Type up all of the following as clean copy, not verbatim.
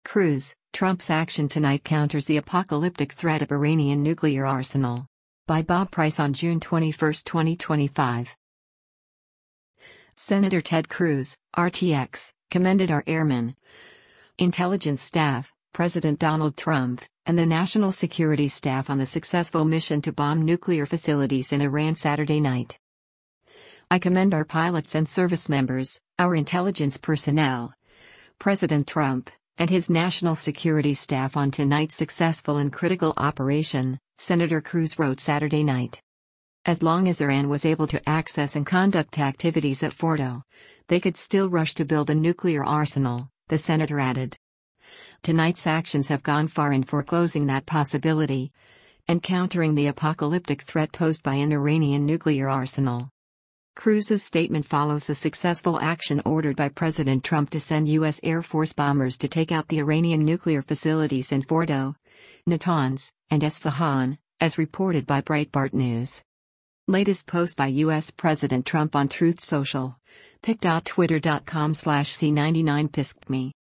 Cruz, Trump's action tonight counters the apocalyptic threat of Iranian nuclear arsenal. By Bob Price on June 21, 2025. Senator Ted Cruz, RTX, commended our airmen, intelligence staff, President Donald Trump, and the national security staff on the successful mission to bomb nuclear facilities in Iran Saturday night. I commend our pilots and service members, our intelligence personnel, President Trump, and his national security staff on tonight's successful and critical operation, Senator Cruz wrote Saturday night. As long as Iran was able to access and conduct activities at Fordo, they could still rush to build a nuclear arsenal, the senator added. Tonight's actions have gone far in foreclosing that possibility and countering the apocalyptic threat posed by an Iranian nuclear arsenal. Cruz's statement follows the successful action ordered by President Trump to send U.S. Air Force bombers to take out the Iranian nuclear facilities in Fordo, Natanz, and Esfahan, as reported by Breitbart News. Latest post by U.S. President Trump on Truth Social. pic.twitter.com/C99piskme.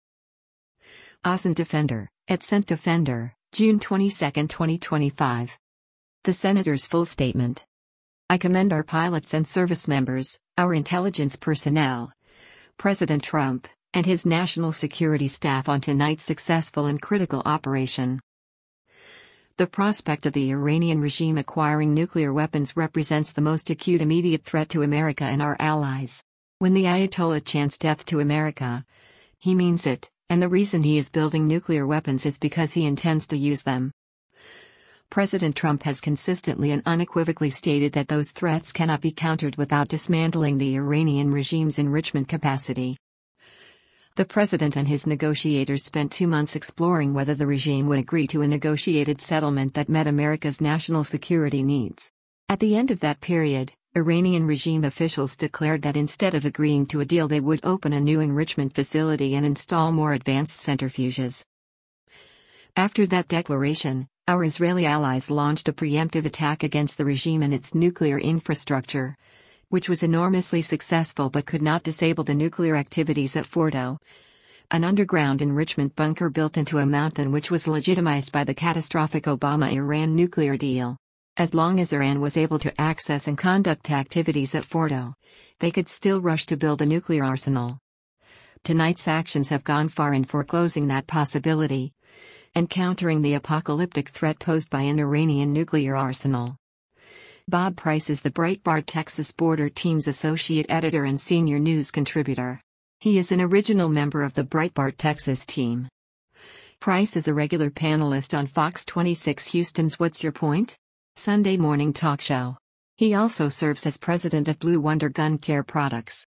ASCENT Defender, @CENT Defender, June 22, 2025. The Senator's full statement. I commend our pilots and service members, our intelligence personnel, President Trump, and his national security staff on tonight's successful and critical operation. The prospect of the Iranian regime acquiring nuclear weapons represents the most acute immediate threat to America and our allies. When the Ayatollah chants death to America, he means it, and the reason he is building nuclear weapons is because he intends to use them. President Trump has consistently and unequivocally stated that those threats cannot be countered without dismantling the Iranian regime's enrichment capacity. The president and his negotiators spent 2 months exploring whether the regime would agree to a negotiated settlement that met America's national security needs. At the end of that period, Iranian regime officials declared that instead of agreeing to a deal, they would open a new enrichment facility and install more advanced centrifuges. After that declaration, our Israeli allies launched a preemptive attack against the regime and its nuclear infrastructure, which was enormously successful but could not disable the nuclear activities at Fordo, an underground enrichment bunker built into a mountain which was legitimized by the catastrophic Obama-Iran nuclear deal. As long as Iran was able to access and conduct activities at Fordo, they could still rush to build a nuclear arsenal. Tonight's actions have gone far in foreclosing that possibility and countering the apocalyptic threat posed by an Iranian nuclear arsenal. Bob Price is the Breitbart Texas Border Team's associate editor and senior news contributor. He is an original member of the Breitbart Texas team. Price is a regular panelist on Fox 26 Houston's What's Your Point? Sunday morning talk show. He also serves as president of Blue Wonder Gun Care Products.